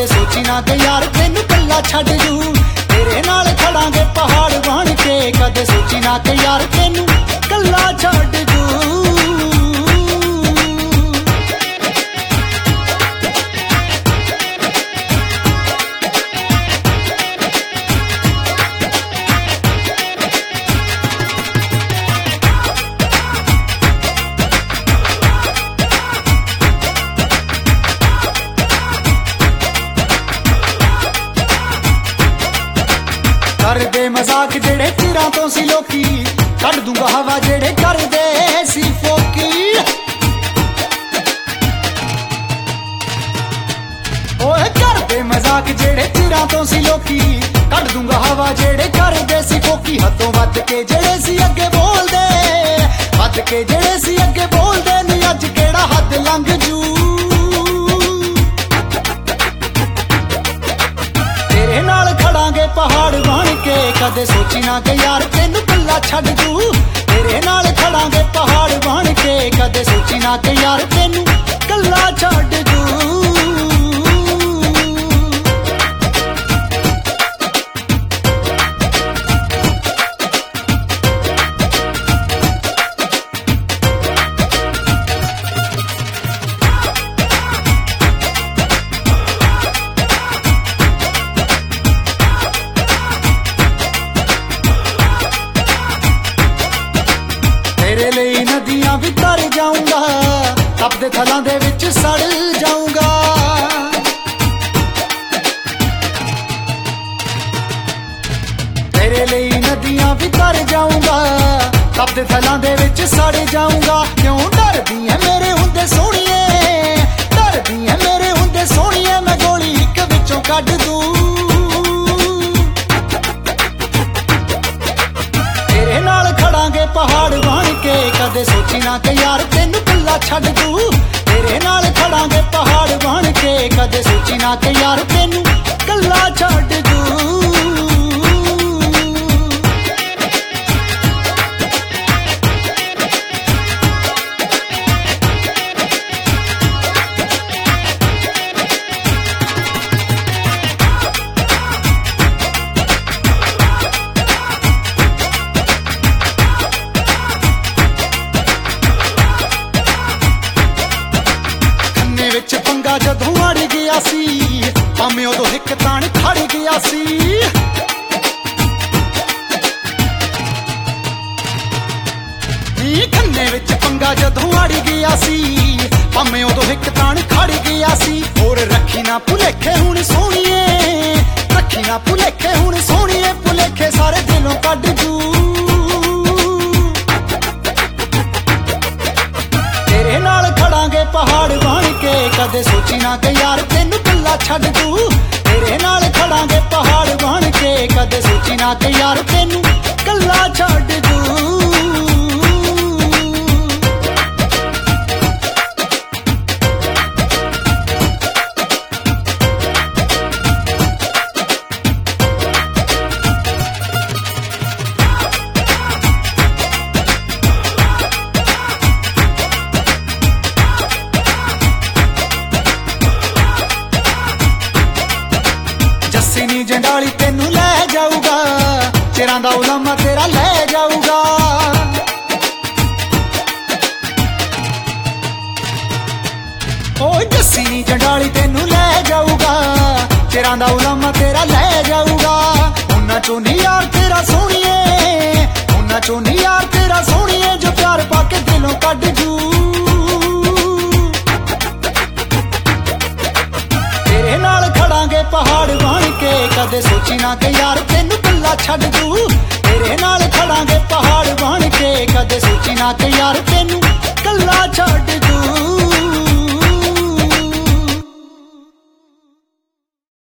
कदे सोची ना कि यार तेनू कल्ला छड्ड जू। तेरे नाल खड़ांगे पहाड़ बन के, कदे सोची ना कि यार तेनू कल्ला छड्ड जू। करदे मजाक जेड़े चिरां तो सी लोकी, कढ दूंगा हवा जेड़े करदे सी फोकी। ओए करदे मजाक जेड़े चिरां तो सी लोकी, कढ दूंगा हवा जेड़े करदे सी फोकी। हदों वध के जेड़े सी अगे बोलदे, वध के जेड़े सी अगे बोलदे नी अज केड़ा हद लंघ जू। तेरे नाल खड़ांगे पहाड़ बन के, कदे सोची ना कि यार तेनू कल्ला छड्ड जू। तेरे नाल खड़ांगे पहाड़ बन के, कदे सोची ना कि यार तेनू कल्ला छड्ड जू। तेरे लिए नदियां भी तर जाऊंगा, तपदे थलां दे विच सड़ जाऊंगा। तेरे लिए नदियां भी तर जाऊंगा, तपदे थलां दे विच सड़ जाऊंगा। क्यों डरदी है मेरे हुंदे सोहणीए, डरदी है मेरे हुंदे सोहणीए, मैं गोली इक विचों कढ दूं। तेरे नाल खड़ांगे पहाड़ बन के, कदे सोची ना कि यार तेनू कल्ला छड्ड जू। तेरे नाल खड़ांगे पहाड़ बन के, कदे सोची ना कि यार तेनू कल्ला छड्ड जू। विच पंगा जदों अड़ गया सी, भावें उदों हिक ताण खड़ गया सी। खन्ने विच पंगा जदों अड़ गया सी, भावें उदों हिक ताण खड़ गया सी। होर रखी ना भुलेखे हुण सोहणीए, रखी ना भुलेखे हुण सोहणीए, भुलेखे सारे दिलों कढ जू। तेरे नाल खड़ांगे पहाड़ बन के, कदे सोची ना कि यार तेनू कल्ला छड्ड जू। तेरे नाल खड़ांगे पहाड़ बन के, कदे सोची ना कि यार तेनू कल्ला छड्ड जू। जस्सी जंडाली तेनू लै जाऊगा, चिरां दा उलामा तेरा लै जाऊगा। ओ जस्सी जंडाली तेनू लै जाऊगा, चिरां दा उलामा तेरा लै जाऊगा। उन्हां चों नी यार तेरा सोहणीए, उन्हां चों नी यार तेरा सोहणीए, जो प्यार पाके दिलों कढ जू। तेरे नाल खड़ांगे पहाड़ बन के, कदे सोची ना कि यार तेनू कल्ला छड्ड जू। तेरे नाल खड़ांगे पहाड़ बन के, कदे सोची ना कि यार तेनू